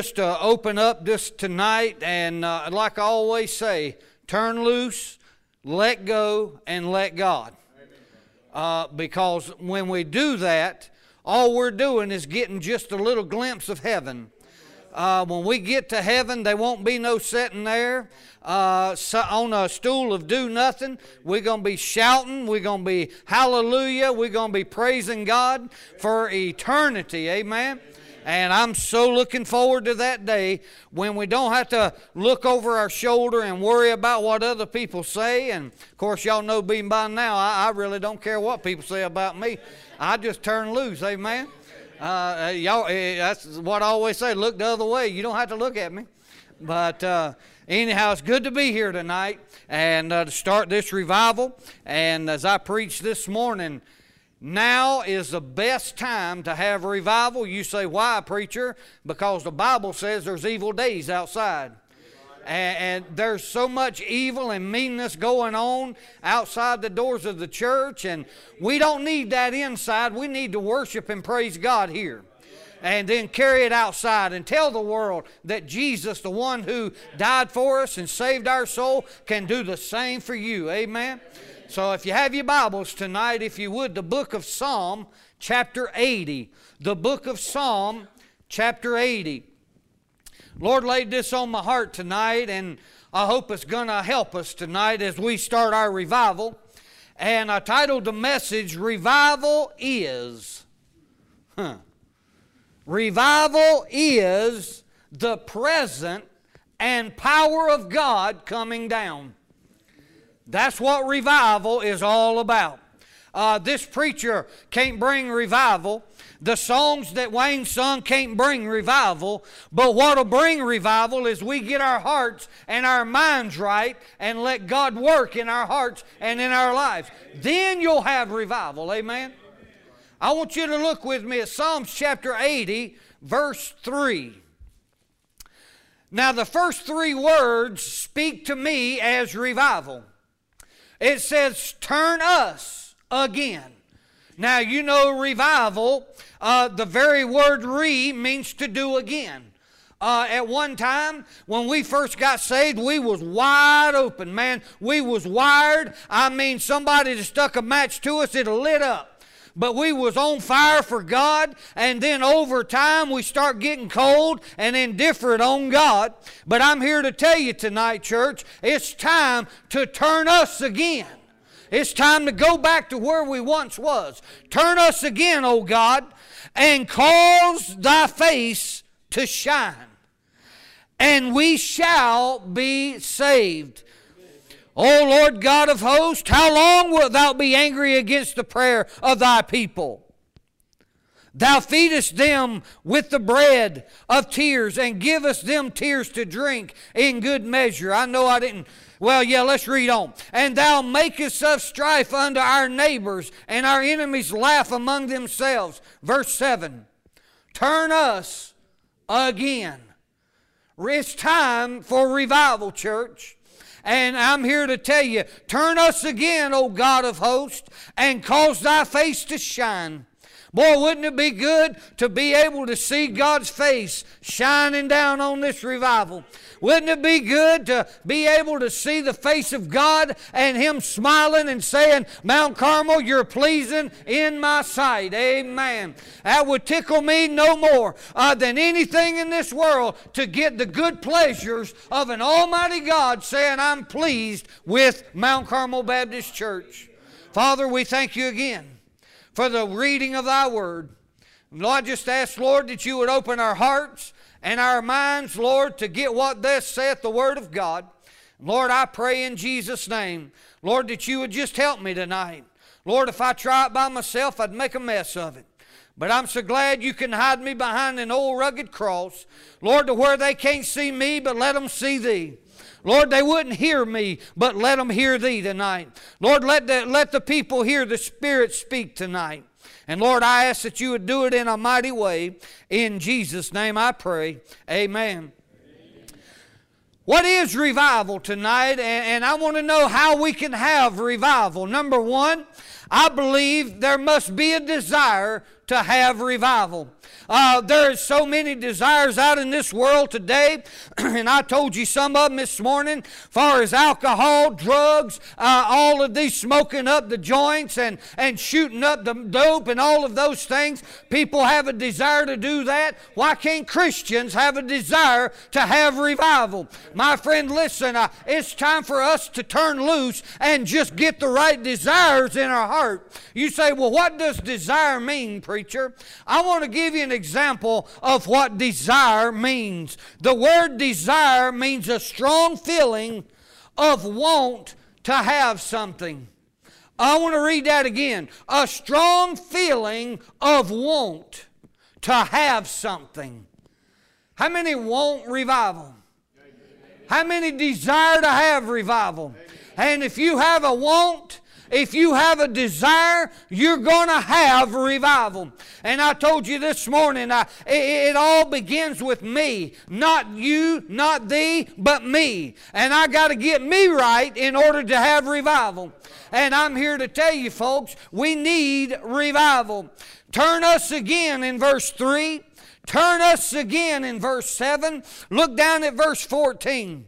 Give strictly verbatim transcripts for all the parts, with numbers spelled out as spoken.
just uh, open up this tonight, and uh, like I always say, turn loose, let go, and let God. Uh, because when we do that, all we're doing is getting just a little glimpse of heaven. Uh, when we get to heaven, there won't be no sitting there uh, on a stool of do nothing. We're going to be shouting. We're going to be hallelujah. We're going to be praising God for eternity. Amen. And I'm so looking forward to that day when we don't have to look over our shoulder and worry about what other people say. And, of course, y'all know me by now, I, I really don't care what people say about me. I just turn loose. Amen. Uh, y'all, that's what I always say, look the other way. You don't have to look at me. But uh, anyhow, it's good to be here tonight and uh, to start this revival. And as I preached this morning, now is the best time to have a revival. You say, why, preacher? Because the Bible says there's evil days outside. And, and there's so much evil and meanness going on outside the doors of the church. And we don't need that inside. We need to worship and praise God here. And then carry it outside and tell the world that Jesus, the one who died for us and saved our soul, can do the same for you. Amen? So if you have your Bibles tonight, if you would, the book of Psalm, chapter eighty. The book of Psalm, chapter eighty. Lord laid this on my heart tonight, and I hope it's going to help us tonight as we start our revival. And I titled the message, Revival Is. Huh. Revival is the present and power of God coming down. That's what revival is all about. Uh, this preacher can't bring revival. The songs that Wayne sung can't bring revival. But what will bring revival is we get our hearts and our minds right and let God work in our hearts and in our lives. Then you'll have revival. Amen? I want you to look with me at Psalms chapter eighty, verse three. Now the first three words speak to me as revival. It says, turn us again. Now, you know revival, uh, the very word re means to do again. Uh, at one time, when we first got saved, we was wide open, man. We was wired. I mean, somebody that stuck a match to us, it lit up. But we was on fire for God, and then over time we start getting cold and indifferent on God. But I'm here to tell you tonight, church, it's time to turn us again. It's time to go back to where we once was. Turn us again, O God, and cause thy face to shine, and we shall be saved. O Lord God of hosts, how long wilt thou be angry against the prayer of thy people? Thou feedest them with the bread of tears and givest them tears to drink in good measure. I know I didn't, well, yeah, let's read on. And thou makest us strife unto our neighbors, and our enemies laugh among themselves. Verse seven, turn us again. It's time for revival, church. And I'm here to tell you, turn us again, O God of hosts, and cause thy face to shine. Boy, wouldn't it be good to be able to see God's face shining down on this revival? Wouldn't it be good to be able to see the face of God and Him smiling and saying, Mount Carmel, you're pleasing in my sight. Amen. That would tickle me no more uh, than anything in this world to get the good pleasures of an almighty God saying, I'm pleased with Mount Carmel Baptist Church. Father, we thank you again for the reading of thy word. Lord, I just ask, Lord, that you would open our hearts and our minds, Lord, to get what thus saith the word of God. Lord, I pray in Jesus' name, Lord, that you would just help me tonight. Lord, if I try it by myself, I'd make a mess of it. But I'm so glad you can hide me behind an old rugged cross, Lord, to where they can't see me, but let them see thee. Lord, they wouldn't hear me, but let them hear thee tonight. Lord, let the, let the people hear the Spirit speak tonight. And Lord, I ask that you would do it in a mighty way. In Jesus' name I pray. Amen. What is revival tonight? And, and I want to know how we can have revival. Number one, I believe there must be a desire to have revival. Uh, there's so many desires out in this world today, and I told you some of them this morning, far as alcohol, drugs, uh, all of these smoking up the joints and, and shooting up the dope and all of those things. People have a desire to do that. Why can't Christians have a desire to have revival? My friend, listen, uh, it's time for us to turn loose and just get the right desires in our heart. You say, well, what does desire mean, preacher? I want to give you an example of what desire means. The word desire means a strong feeling of want to have something. I want to read that again. A strong feeling of want to have something. How many want revival? How many desire to have revival? And if you have a want, if you have a desire, you're going to have revival. And I told you this morning, I, it, it all begins with me. Not you, not thee, but me. And I got to get me right in order to have revival. And I'm here to tell you, folks, we need revival. Turn us again in verse three. Turn us again in verse seven. Look down at verse fourteen.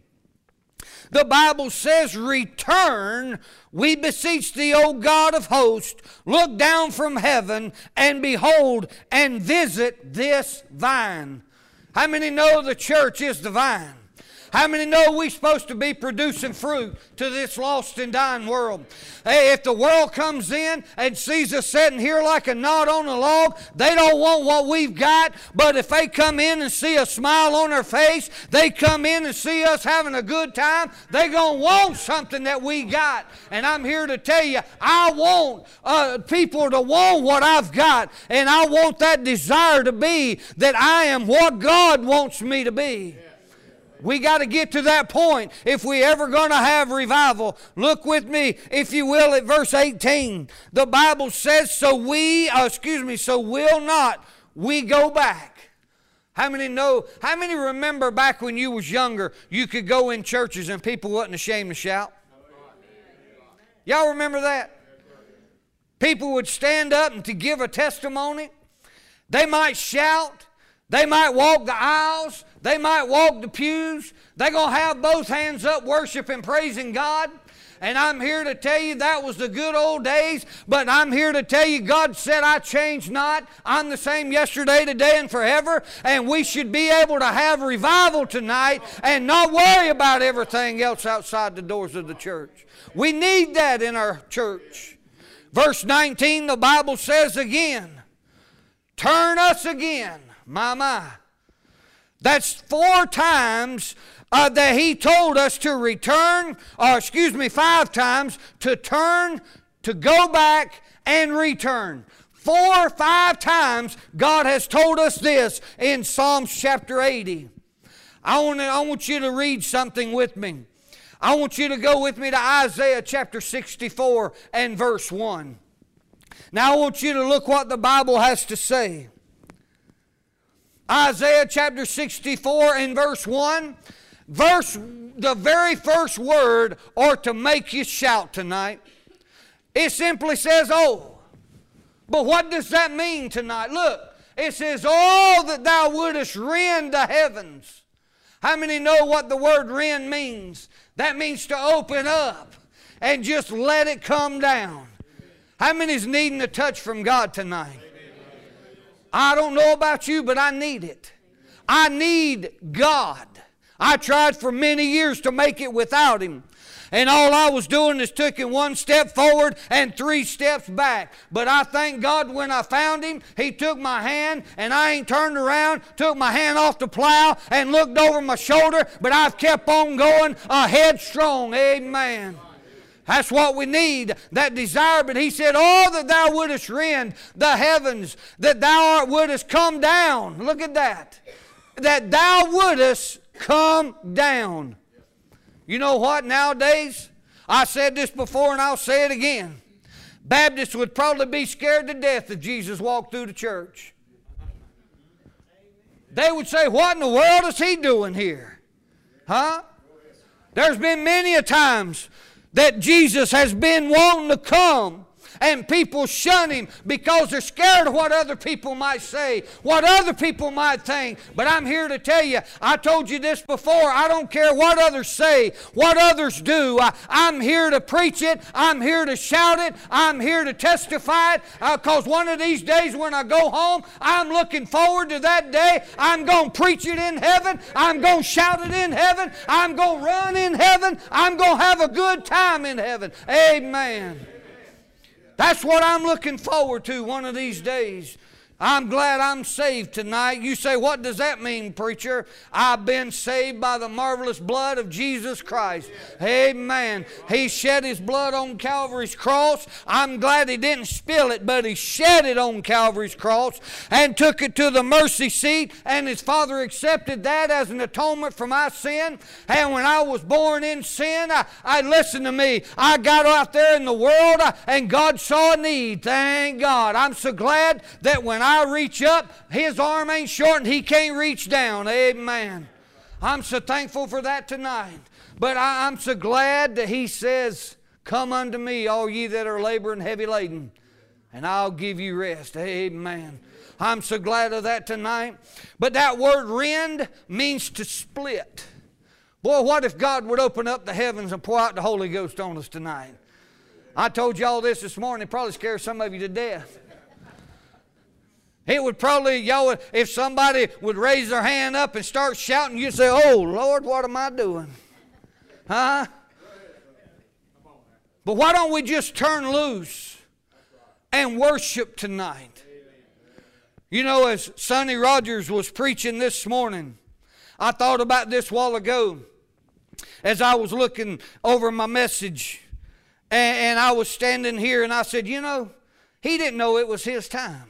The Bible says, return, we beseech thee, O God of hosts, look down from heaven and behold and visit this vine. How many know the church is the vine? How many know we're supposed to be producing fruit to this lost and dying world? Hey, if the world comes in and sees us sitting here like a knot on a log, they don't want what we've got. But if they come in and see a smile on our face, they come in and see us having a good time, they're going to want something that we got. And I'm here to tell you, I want uh, people to want what I've got. And I want that desire to be that I am what God wants me to be. We got to get to that point if we ever going to have revival. Look with me, if you will, at verse eighteen. The Bible says, so we, uh, excuse me, so will not we go back. How many know, how many remember back when you was younger, you could go in churches and people wasn't ashamed to shout? Y'all remember that? People would stand up and to give a testimony. They might shout. They might walk the aisles. They might walk the pews. They're going to have both hands up worshiping, praising God. And I'm here to tell you that was the good old days. But I'm here to tell you God said I change not. I'm the same yesterday, today, and forever. And we should be able to have revival tonight and not worry about everything else outside the doors of the church. We need that in our church. Verse nineteen, the Bible says again, turn us again. My, my. That's four times uh, that he told us to return, or excuse me, five times to turn, to go back and return. Four or five times God has told us this in Psalms chapter eighty. I want, to, I want you to read something with me. I want you to go with me to Isaiah chapter sixty-four and verse one. Now I want you to look what the Bible has to say. Isaiah chapter sixty-four and verse one. Verse, the very first word or to make you shout tonight. It simply says, oh. But what does that mean tonight? Look, it says, oh, that thou wouldest rend the heavens. How many know what the word rend means? That means to open up and just let it come down. How many is needing a touch from God tonight? I don't know about you, but I need it. I need God. I tried for many years to make it without Him. And all I was doing is taking one step forward and three steps back. But I thank God when I found Him, He took my hand and I ain't turned around, took my hand off the plow and looked over my shoulder, but I've kept on going ahead strong. Amen. That's what we need, that desire. But he said, oh, that thou wouldest rend the heavens, that thou wouldest come down. Look at that. That thou wouldest come down. You know what, nowadays, I said this before and I'll say it again. Baptists would probably be scared to death if Jesus walked through the church. They would say, what in the world is he doing here? Huh? There's been many a times that Jesus has been wanting to come and people shun him because they're scared of what other people might say, what other people might think. But I'm here to tell you, I told you this before, I don't care what others say, what others do. I, I'm here to preach it. I'm here to shout it. I'm here to testify it, because uh, one of these days when I go home, I'm looking forward to that day. I'm going to preach it in heaven. I'm going to shout it in heaven. I'm going to run in heaven. I'm going to have a good time in heaven. Amen. That's what I'm looking forward to one of these days. I'm glad I'm saved tonight. You say, what does that mean, preacher? I've been saved by the marvelous blood of Jesus Christ. Amen. He shed His blood on Calvary's cross. I'm glad He didn't spill it, but He shed it on Calvary's cross and took it to the mercy seat, and His Father accepted that as an atonement for my sin. And when I was born in sin, I, I listen to me, I got out there in the world, and God saw a need. Thank God. I'm so glad that when I reach up, His arm ain't short and He can't reach down. Amen. I'm so thankful for that tonight. But I, I'm so glad that He says, come unto me, all ye that are laboring heavy laden, and I'll give you rest. Amen. I'm so glad of that tonight. But that word rend means to split. Boy, what if God would open up the heavens and pour out the Holy Ghost on us tonight? I told you all this this morning. It probably scares some of you to death. It would probably, y'all would, if somebody would raise their hand up and start shouting, you'd say, oh, Lord, what am I doing? Huh? But why don't we just turn loose and worship tonight? You know, as Sonny Rogers was preaching this morning, I thought about this a while ago as I was looking over my message, and, and I was standing here and I said, you know, he didn't know it was his time.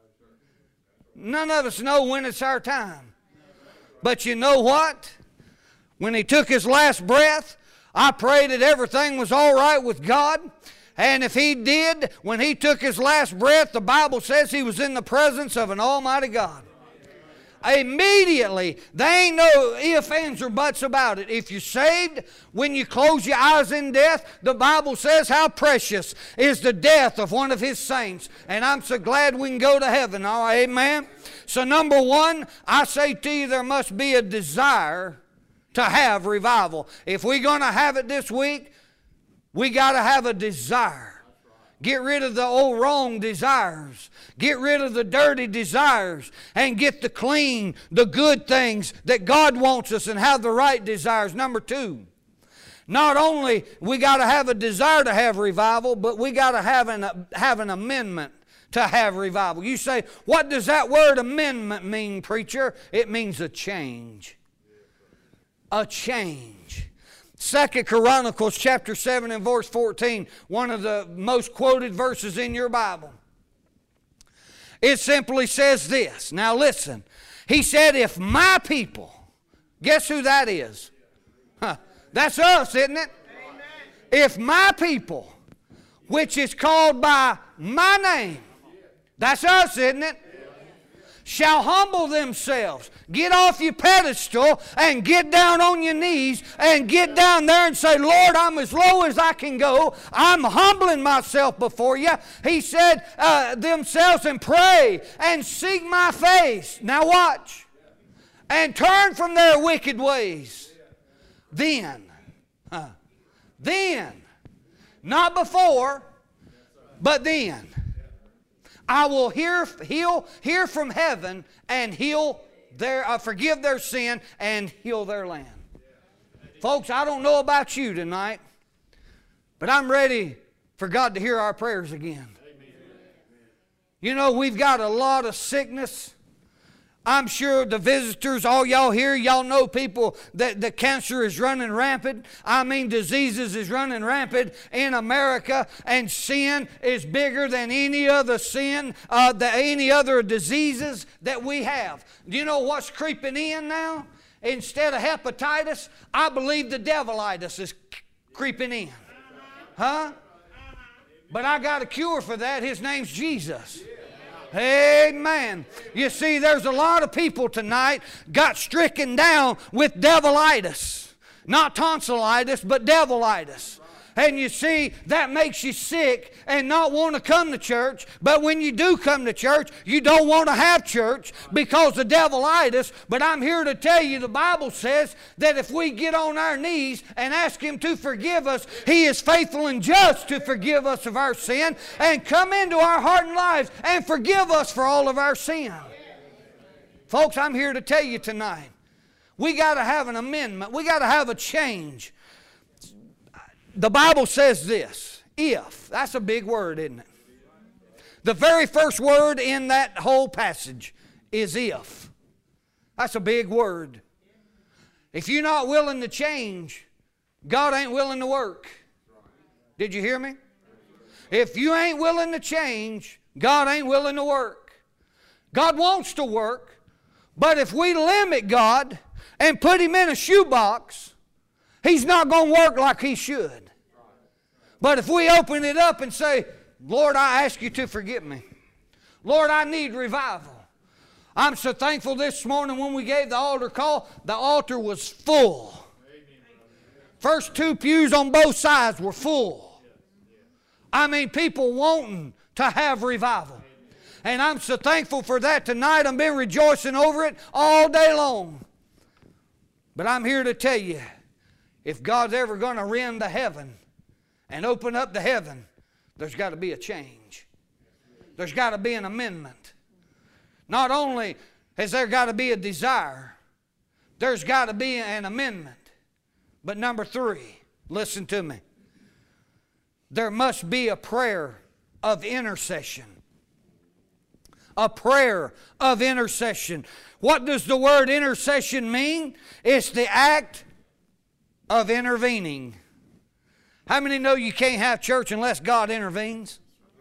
None of us know when it's our time. But you know what? When he took his last breath, I prayed that everything was all right with God. And if he did, when he took his last breath, the Bible says he was in the presence of an almighty God. Immediately, there ain't no ifs, ands, or buts about it. If you're saved, when you close your eyes in death, the Bible says how precious is the death of one of His saints. And I'm so glad we can go to heaven. All right, amen? So number one, I say to you, there must be a desire to have revival. If we're going to have it this week, we got to have a desire. Get rid of the old wrong desires. Get rid of the dirty desires and get the clean, the good things that God wants us, and have the right desires. Number two, not only we got to have a desire to have revival, but we got to have an, have an amendment to have revival. You say, what does that word amendment mean, preacher? It means a change. A change. Second Chronicles chapter seven and verse fourteen, one of the most quoted verses in your Bible. It simply says this. Now listen. He said, if my people, guess who that is? Huh, that's us, isn't it? Amen. If my people, which is called by my name, that's us, isn't it? Shall humble themselves. Get off your pedestal and get down on your knees and get down there and say, Lord, I'm as low as I can go. I'm humbling myself before you. He said uh, themselves, and pray and seek my face. Now watch. And turn from their wicked ways. Then, huh, then, not before, but then, I will hear, heal, hear from heaven and heal their, uh, forgive their sin and heal their land. Folks, I don't know about you tonight, but I'm ready for God to hear our prayers again. You know, we've got a lot of sickness. I'm sure the visitors, all y'all here, y'all know people that the cancer is running rampant. I mean, diseases is running rampant in America, and sin is bigger than any other sin, uh, the, any other diseases that we have. Do you know what's creeping in now? Instead of hepatitis, I believe the devilitis is creeping in. Huh? But I got a cure for that. His name's Jesus. Amen. You see, there's a lot of people tonight got stricken down with devilitis. Not tonsillitis, but devilitis. And you see, that makes you sick and not want to come to church. But when you do come to church, you don't want to have church because the devil lied us. But I'm here to tell you, the Bible says that if we get on our knees and ask Him to forgive us, He is faithful and just to forgive us of our sin and come into our heart and lives and forgive us for all of our sin. Folks, I'm here to tell you tonight, we got to have an amendment. We got to have a change. The Bible says this, if. That's a big word, isn't it? The very first word in that whole passage is if. That's a big word. If you're not willing to change, God ain't willing to work. Did you hear me? If you ain't willing to change, God ain't willing to work. God wants to work, but if we limit God and put Him in a shoebox, He's not going to work like He should. But if we open it up and say, Lord, I ask you to forgive me. Lord, I need revival. I'm so thankful this morning when we gave the altar call, the altar was full. First two pews on both sides were full. I mean, people wanting to have revival. And I'm so thankful for that tonight. I've been rejoicing over it all day long. But I'm here to tell you, if God's ever going to rend the heaven and open up the heaven, there's got to be a change. There's got to be an amendment. Not only has there got to be a desire, there's got to be an amendment. But number three, listen to me. There must be a prayer of intercession. A prayer of intercession. What does the word intercession mean? It's the act of intervening. How many know you can't have church unless God intervenes?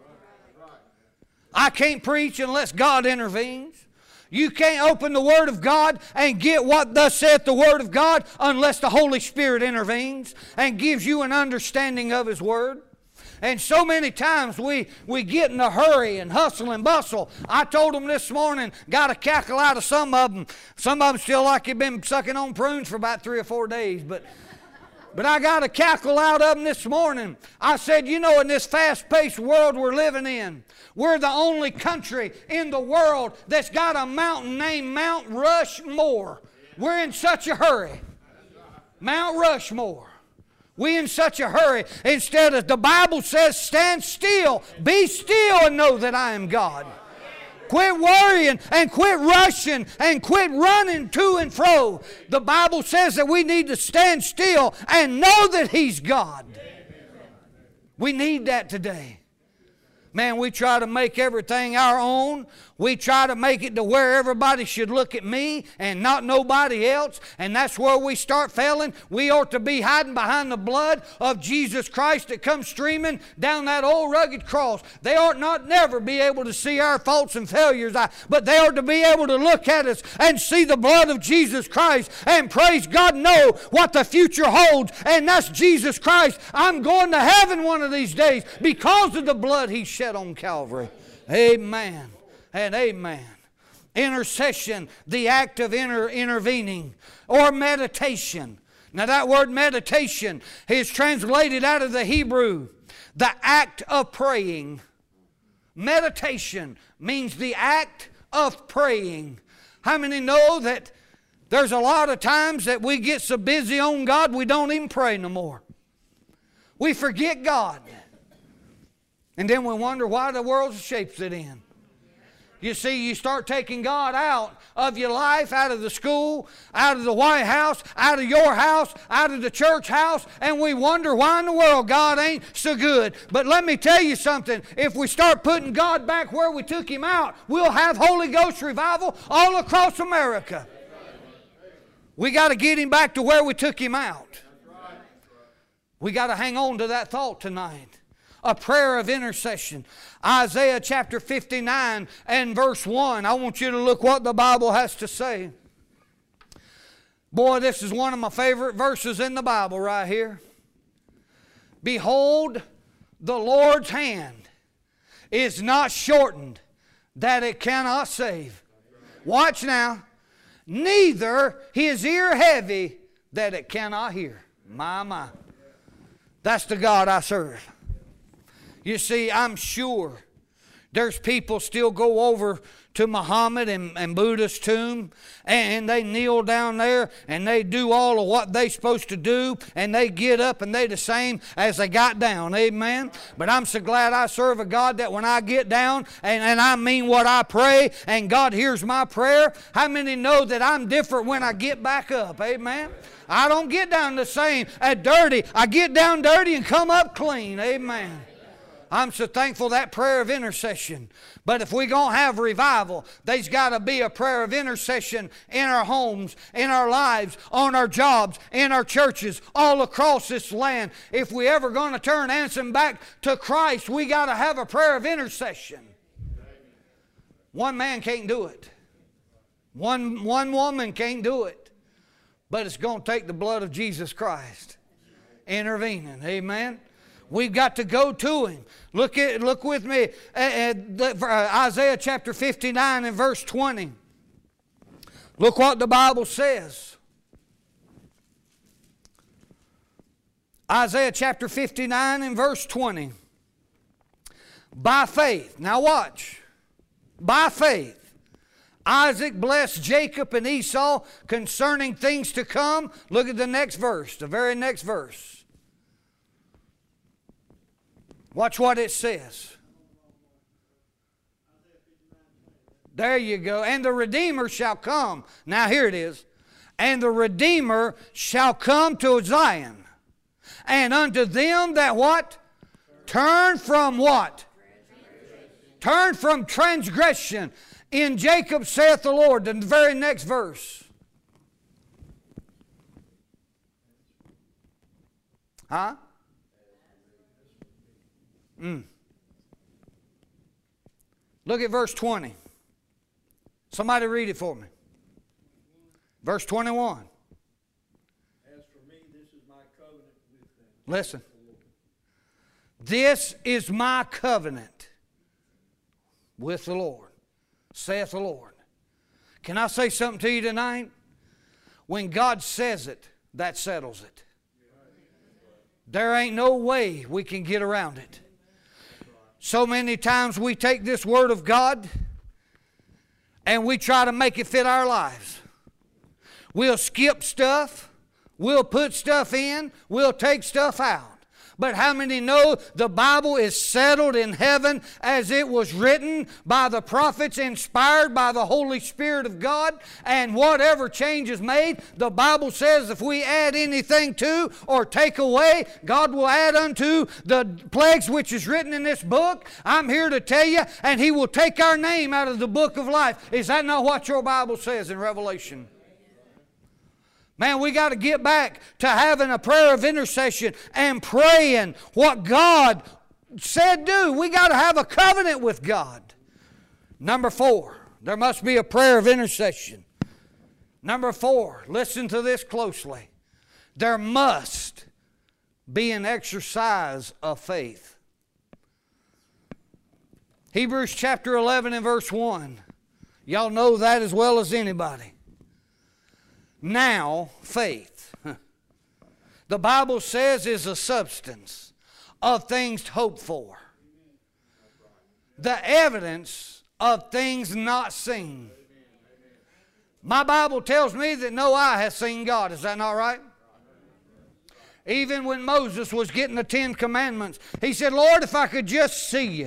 I can't preach unless God intervenes. You can't open the Word of God and get what thus saith the Word of God unless the Holy Spirit intervenes and gives you an understanding of His Word. And so many times we, we get in a hurry and hustle and bustle. I told them this morning, got a cackle out of some of them. Some of them still like you've been sucking on prunes for about three or four days. But, but I got a cackle out of them this morning. I said, you know, in this fast-paced world we're living in, we're the only country in the world that's got a mountain named Mount Rushmore. We're in such a hurry. Mount Rushmore. We in such a hurry. Instead of the Bible says, stand still, be still and know that I am God. Quit worrying and quit rushing and quit running to and fro. The Bible says that we need to stand still and know that He's God. We need that today. Man, we try to make everything our own. We try to make it to where everybody should look at me and not nobody else. And that's where we start failing. We ought to be hiding behind the blood of Jesus Christ that comes streaming down that old rugged cross. They ought not never be able to see our faults and failures, but they ought to be able to look at us and see the blood of Jesus Christ and praise God, know what the future holds. And that's Jesus Christ. I'm going to heaven one of these days because of the blood He shed on Calvary. Amen and amen. Intercession, the act of inter intervening, or meditation. Now that word meditation is translated out of the Hebrew, the act of praying. Meditation means the act of praying. How many know that there's a lot of times that we get so busy on God we don't even pray no more? We forget God. And then we wonder why the world shapes it in. You see, you start taking God out of your life, out of the school, out of the White House, out of your house, out of the church house, and we wonder why in the world God ain't so good. But let me tell you something. If we start putting God back where we took Him out, we'll have Holy Ghost revival all across America. We got to get Him back to where we took Him out. We got to hang on to that thought tonight. A prayer of intercession. Isaiah chapter fifty-nine and verse one. I want you to look what the Bible has to say. Boy, this is one of my favorite verses in the Bible right here. Behold, the Lord's hand is not shortened that it cannot save. Watch now. Neither His ear heavy that it cannot hear. My, my. That's the God I serve. You see, I'm sure there's people still go over to Muhammad and, and Buddha's tomb, and they kneel down there and they do all of what they're supposed to do, and they get up and they the same as they got down. Amen. But I'm so glad I serve a God that when I get down and, and I mean what I pray and God hears my prayer, how many know that I'm different when I get back up? Amen. I don't get down the same as dirty. I get down dirty and come up clean. Amen. I'm so thankful that prayer of intercession. But if we're going to have revival, there's got to be a prayer of intercession in our homes, in our lives, on our jobs, in our churches, all across this land. If we ever going to turn Anson back to Christ, we got to have a prayer of intercession. One man can't do it. One, one woman can't do it. But it's going to take the blood of Jesus Christ intervening. Amen. We've got to go to Him. Look at, look with me at, at Isaiah chapter fifty-nine and verse twenty. Look what the Bible says. Isaiah chapter fifty-nine and verse twenty. By faith. Now watch. By faith. Isaac blessed Jacob and Esau concerning things to come. Look at the next verse, the very next verse. Watch what it says. There you go. And the Redeemer shall come. Now here it is. And the Redeemer shall come to Zion. And unto them that what? Turn from what? Turn from transgression. In Jacob saith the Lord. The very next verse. Huh? Mm. Look at verse twenty. Somebody read it for me. Verse twenty-one. As for me, this is my covenant with them. Listen. This is my covenant with the Lord, saith the Lord. Can I say something to you tonight? When God says it, that settles it. There ain't no way we can get around it. So many times we take this Word of God and we try to make it fit our lives. We'll skip stuff. We'll put stuff in. We'll take stuff out. But how many know the Bible is settled in heaven as it was written by the prophets, inspired by the Holy Spirit of God? And whatever change is made, the Bible says if we add anything to or take away, God will add unto the plagues which is written in this book. I'm here to tell you, and He will take our name out of the book of life. Is that not what your Bible says in Revelation? Man, we got to get back to having a prayer of intercession and praying what God said do. We got to have a covenant with God. Number four, there must be a prayer of intercession. Number four, listen to this closely. There must be an exercise of faith. Hebrews chapter eleven and verse one. Y'all know that as well as anybody. Now, faith, the Bible says, is a substance of things hoped for, the evidence of things not seen. My Bible tells me that no eye has seen God. Is that not right? Even when Moses was getting the Ten Commandments, he said, Lord, if I could just see you.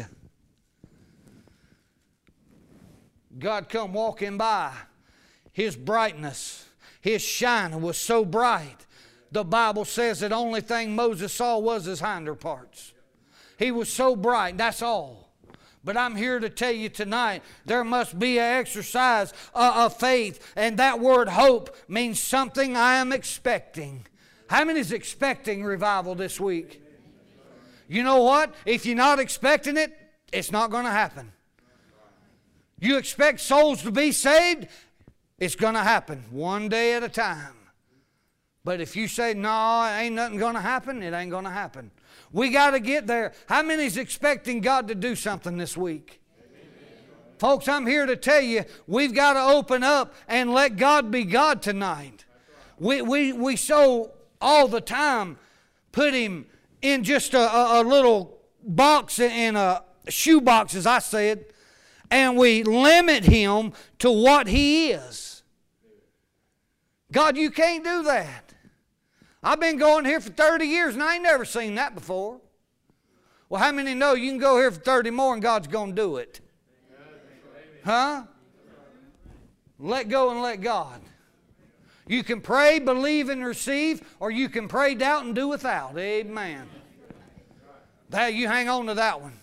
God come walking by. His brightness, His shine was so bright, the Bible says that the only thing Moses saw was his hinder parts. He was so bright, that's all. But I'm here to tell you tonight, there must be an exercise of faith. And that word hope means something I am expecting. How many is expecting revival this week? You know what? If you're not expecting it, it's not going to happen. You expect souls to be saved, it's going to happen one day at a time. But if you say, no, ain't nothing going to happen, it ain't going to happen. We got to get there. How many is expecting God to do something this week? Amen. Folks, I'm here to tell you, we've got to open up and let God be God tonight. We, we, we so all the time put Him in just a, a, a little box, in a shoe box, as I said, and we limit Him to what He is. God, you can't do that. I've been going here for thirty years and I ain't never seen that before. Well, how many know you can go here for thirty more and God's going to do it? Huh? Let go and let God. You can pray, believe, and receive, or you can pray, doubt, and do without. Amen. That, you hang on to that one.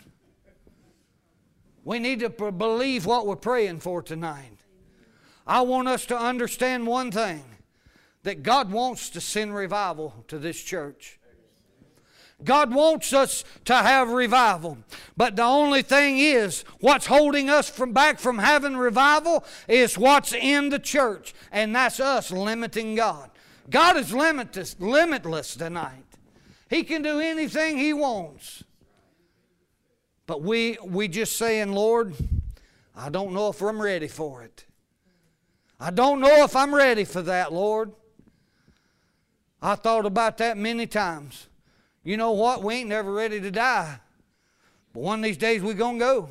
We need to believe what we're praying for tonight. I want us to understand one thing, that God wants to send revival to this church. God wants us to have revival. But the only thing is, what's holding us from back from having revival is what's in the church. And that's us limiting God. God is limitless, limitless tonight. He can do anything He wants. But we, we just saying, Lord, I don't know if I'm ready for it. I don't know if I'm ready for that, Lord. I thought about that many times. You know what? We ain't never ready to die. But one of these days we're going to go.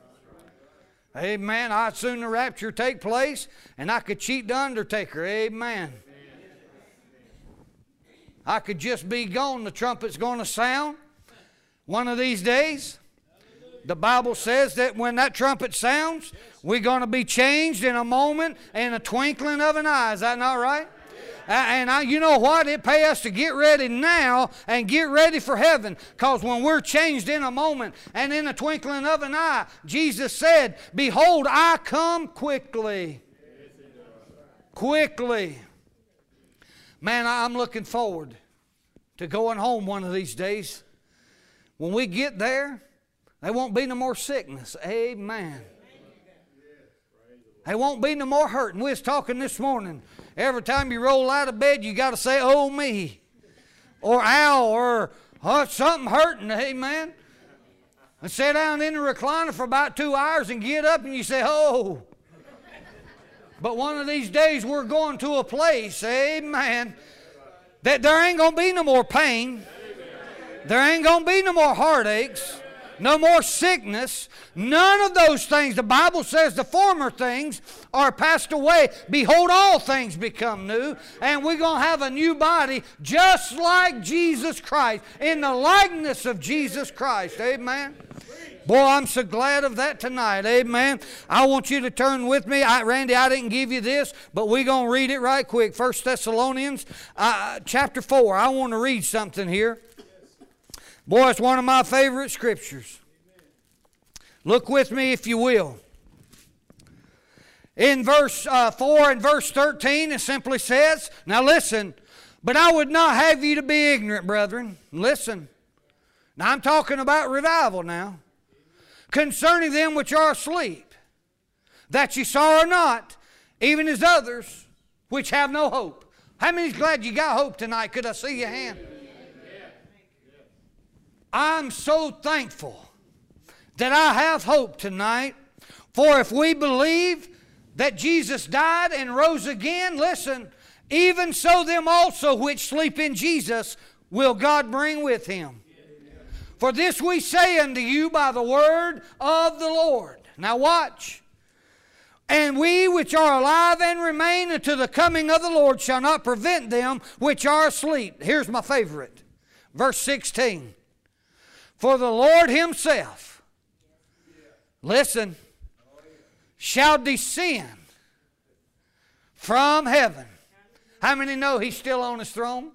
Amen. I'd sooner the rapture take place and I could cheat the undertaker. Amen. I could just be gone. The trumpet's going to sound one of these days. The Bible says that when that trumpet sounds, we're going to be changed in a moment, in a twinkling of an eye. Is that not right? And I, you know what? It pays us to get ready now and get ready for heaven. Because when we're changed in a moment and in a twinkling of an eye, Jesus said, behold, I come quickly. Quickly. Man, I'm looking forward to going home one of these days. When we get there, there won't be no more sickness. Amen. There won't be no more hurting. We was talking this morning. Every time you roll out of bed, you got to say, oh, me. Or ow, or oh, something hurting. Amen. And sit down in the recliner for about two hours and get up and you say, oh. But one of these days we're going to a place, amen, that there ain't going to be no more pain. There ain't going to be no more heartaches. No more sickness. None of those things. The Bible says the former things are passed away. Behold, all things become new. And we're going to have a new body just like Jesus Christ. In the likeness of Jesus Christ. Amen. Boy, I'm so glad of that tonight. Amen. I want you to turn with me. I, Randy, I didn't give you this, but we're going to read it right quick. First Thessalonians uh, chapter four. I want to read something here. Boy, it's one of my favorite scriptures. Look with me if you will. In verse uh, four and verse thirteen, it simply says, now listen, but I would not have you to be ignorant, brethren. Listen. Now I'm talking about revival now. Concerning them which are asleep, that ye sorrow not, even as others which have no hope. How many's glad you got hope tonight? Could I see your hand? I'm so thankful that I have hope tonight. For if we believe that Jesus died and rose again, listen, even so them also which sleep in Jesus will God bring with Him. For this we say unto you by the word of the Lord. Now watch. And we which are alive and remain unto the coming of the Lord shall not prevent them which are asleep. Here's my favorite. Verse sixteen. For the Lord Himself, listen, shall descend from heaven. How many know He's still on His throne?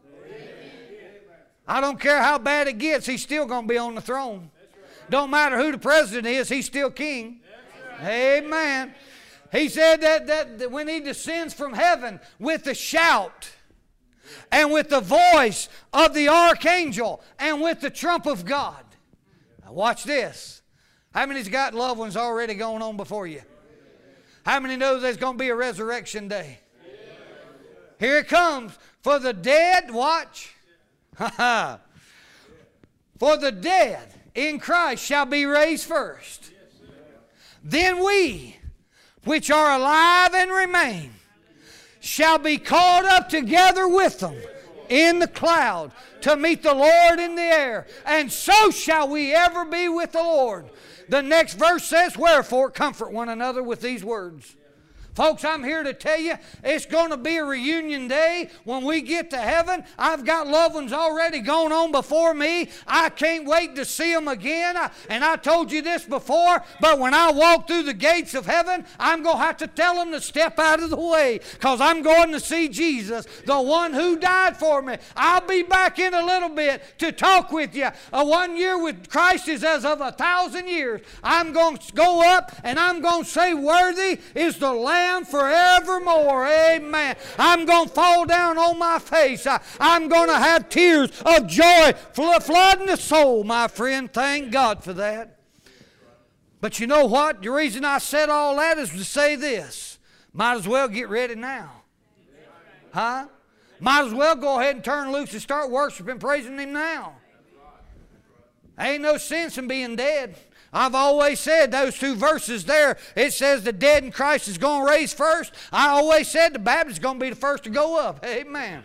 I don't care how bad it gets, He's still going to be on the throne. Don't matter who the president is, He's still king. Amen. He said that, that, that when He descends from heaven with a shout and with the voice of the archangel and with the trump of God. Now watch this. How many's got loved ones already going on before you? How many know there's going to be a resurrection day? Here it comes. For the dead, watch. For the dead in Christ shall be raised first. Then we, which are alive and remain, shall be caught up together with them in the cloud to meet the Lord in the air. And so shall we ever be with the Lord. The next verse says, wherefore comfort one another with these words. Folks, I'm here to tell you, it's going to be a reunion day when we get to heaven. I've got loved ones already going on before me. I can't wait to see them again. I, and I told you this before, but when I walk through the gates of heaven, I'm going to have to tell them to step out of the way because I'm going to see Jesus, the one who died for me. I'll be back in a little bit to talk with you. A one year with Christ is as of a thousand years. I'm going to go up and I'm going to say, worthy is the Lamb forevermore. Amen. I'm going to fall down on my face. I, I'm going to have tears of joy flooding the soul, my friend. Thank God for that. But you know what? The reason I said all that is to say this. Might as well get ready now. Huh? Might as well go ahead and turn loose and start worshiping, praising Him now. Ain't no sense in being dead. I've always said those two verses there, it says the dead in Christ is going to raise first. I always said the Baptist is going to be the first to go up. Amen.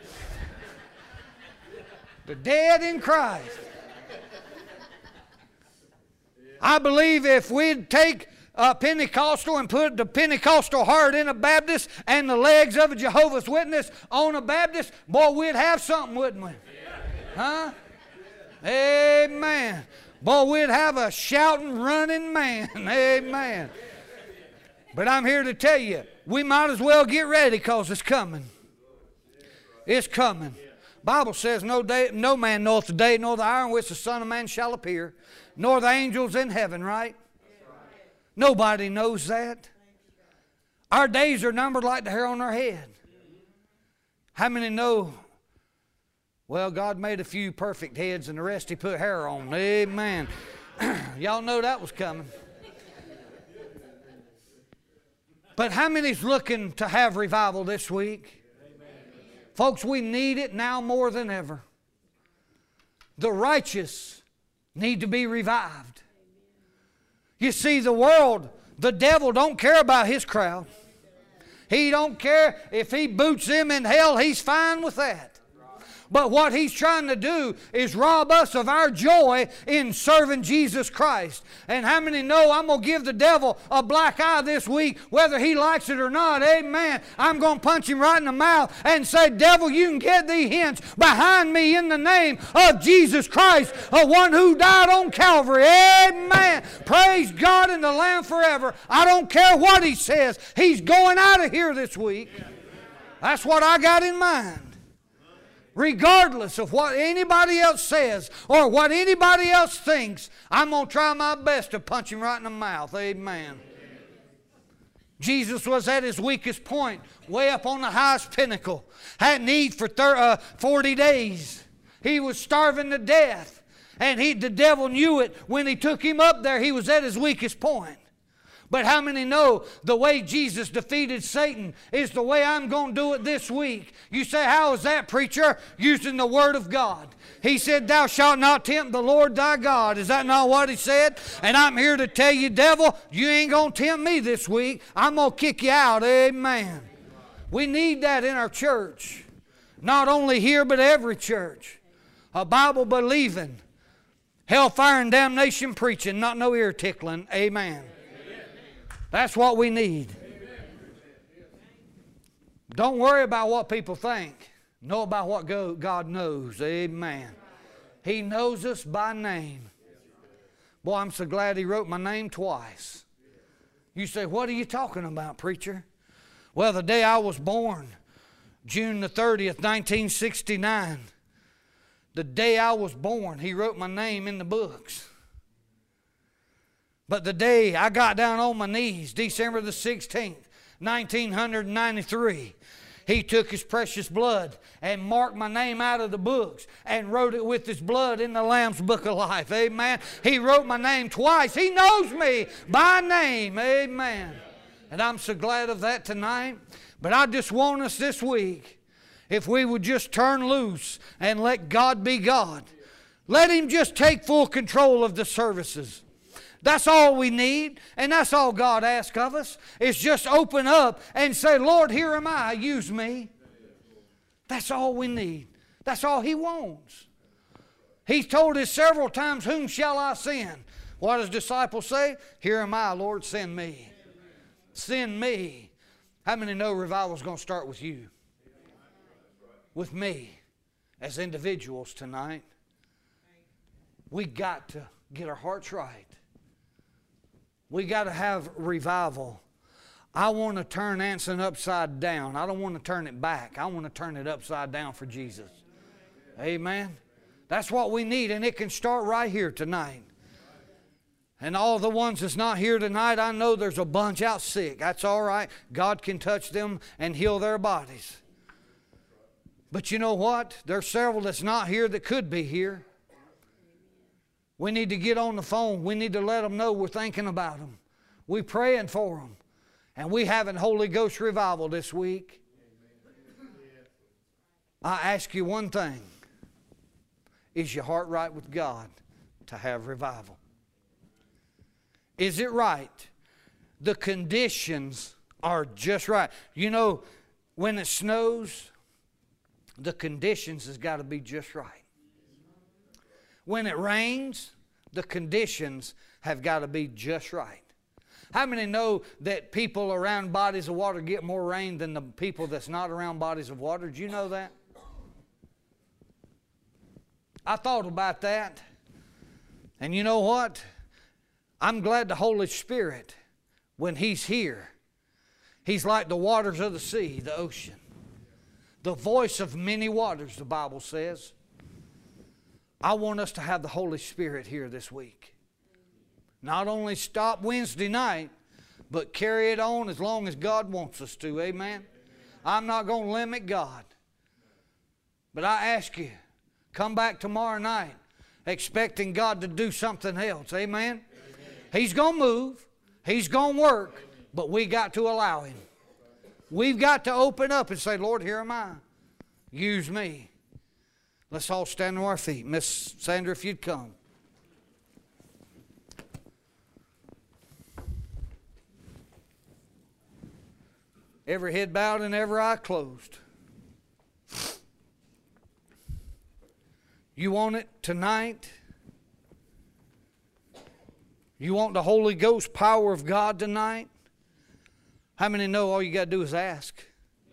The dead in Christ. I believe if we'd take a Pentecostal and put the Pentecostal heart in a Baptist and the legs of a Jehovah's Witness on a Baptist, boy, we'd have something, wouldn't we? Huh? Amen. Boy, we'd have a shouting, running man. Amen. But I'm here to tell you, we might as well get ready because it's coming. It's coming. Bible says, no, day, no man knoweth the day nor the hour in which the Son of Man shall appear, nor the angels in heaven, right? Nobody knows that. Our days are numbered like the hair on our head. How many know? Well, God made a few perfect heads and the rest He put hair on. Amen. Y'all know that was coming. But how many's looking to have revival this week? Amen. Folks, we need it now more than ever. The righteous need to be revived. You see, the world, the devil don't care about his crowd. He don't care if he boots them in hell, he's fine with that. But what he's trying to do is rob us of our joy in serving Jesus Christ. And how many know I'm going to give the devil a black eye this week, whether he likes it or not? Amen. I'm going to punch him right in the mouth and say, devil, you can get thee hence behind me in the name of Jesus Christ, the one who died on Calvary. Amen. Praise God and the Lamb forever. I don't care what he says. He's going out of here this week. That's what I got in mind. Regardless of what anybody else says or what anybody else thinks, I'm going to try my best to punch him right in the mouth. Amen. Jesus was at his weakest point, way up on the highest pinnacle. Had need for forty days. He was starving to death. And he, the devil knew it. When he took him up there, he was at his weakest point. But how many know the way Jesus defeated Satan is the way I'm going to do it this week? You say, how is that, preacher? Using the Word of God. He said, thou shalt not tempt the Lord thy God. Is that not what he said? And I'm here to tell you, devil, you ain't going to tempt me this week. I'm going to kick you out. Amen. We need that in our church. Not only here, but every church. A Bible believing, hellfire and damnation preaching, not no ear tickling. Amen. That's what we need. Don't worry about what people think. Know about what God knows. Amen. He knows us by name. Boy, I'm so glad He wrote my name twice. You say, what are you talking about, preacher? Well, the day I was born, June the thirtieth, nineteen sixty-nine, the day I was born, He wrote my name in the books. But the day I got down on my knees, December the sixteenth, nineteen ninety-three, He took His precious blood and marked my name out of the books and wrote it with His blood in the Lamb's Book of Life. Amen. He wrote my name twice. He knows me by name. Amen. And I'm so glad of that tonight. But I just want us this week, if we would just turn loose and let God be God. Let Him just take full control of the services. That's all we need, and that's all God asks of us, is just open up and say, Lord, here am I, use me. That's all we need. That's all He wants. He's told us several times, whom shall I send? What does disciples say? Here am I, Lord, send me. Send me. How many know revival is going to start with you? With me as individuals tonight. We got to get our hearts right. We got to have revival. I want to turn Anson upside down. I don't want to turn it back. I want to turn it upside down for Jesus. Amen. That's what we need, and it can start right here tonight. And all the ones that's not here tonight, I know there's a bunch out sick. That's all right. God can touch them and heal their bodies. But you know what? There's several that's not here that could be here. We need to get on the phone. We need to let them know we're thinking about them. We're praying for them. And we having Holy Ghost revival this week. I ask you one thing. Is your heart right with God to have revival? Is it right? The conditions are just right. You know, when it snows, the conditions has got to be just right. When it rains, the conditions have got to be just right. How many know that people around bodies of water get more rain than the people that's not around bodies of water? Did you know that? I thought about that. And you know what? I'm glad the Holy Spirit, when He's here, He's like the waters of the sea, the ocean. The voice of many waters, the Bible says. I want us to have the Holy Spirit here this week. Not only stop Wednesday night, but carry it on as long as God wants us to. Amen? I'm not going to limit God. But I ask you, come back tomorrow night expecting God to do something else. Amen? He's going to move. He's going to work. But we got to allow Him. We've got to open up and say, Lord, here am I. Use me. Let's all stand on our feet. Miss Sandra, if you'd come. Every head bowed and every eye closed. You want it tonight? You want the Holy Ghost power of God tonight? How many know all you got to do is ask?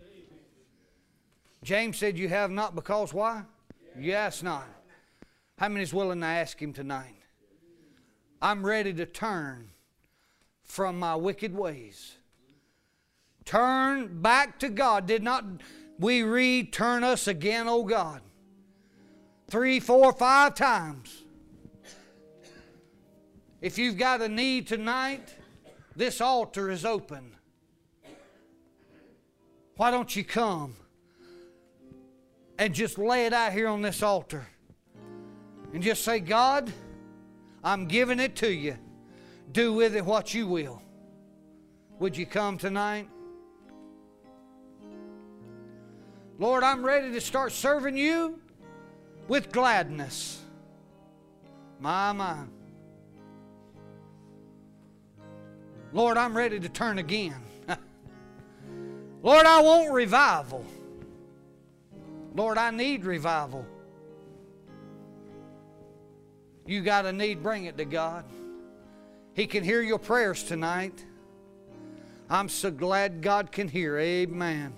James said you have not because why? You ask not. How many is willing to ask Him tonight? I'm ready to turn from my wicked ways. Turn back to God. Did not we read, turn us again, O God? Three, four, five times. If you've got a need tonight, this altar is open. Why don't you come and just lay it out here on this altar and just say, God, I'm giving it to you. Do with it what you will. Would you come tonight? Lord, I'm ready to start serving you with gladness. My, my. Lord, I'm ready to turn again. Lord, I want revival. Lord, I need revival. You got a need, bring it to God. He can hear your prayers tonight. I'm so glad God can hear. Amen.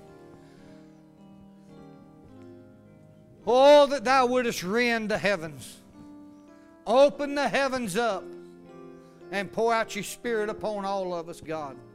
Oh, that thou wouldest rend the heavens. Open the heavens up and pour out your Spirit upon all of us, God.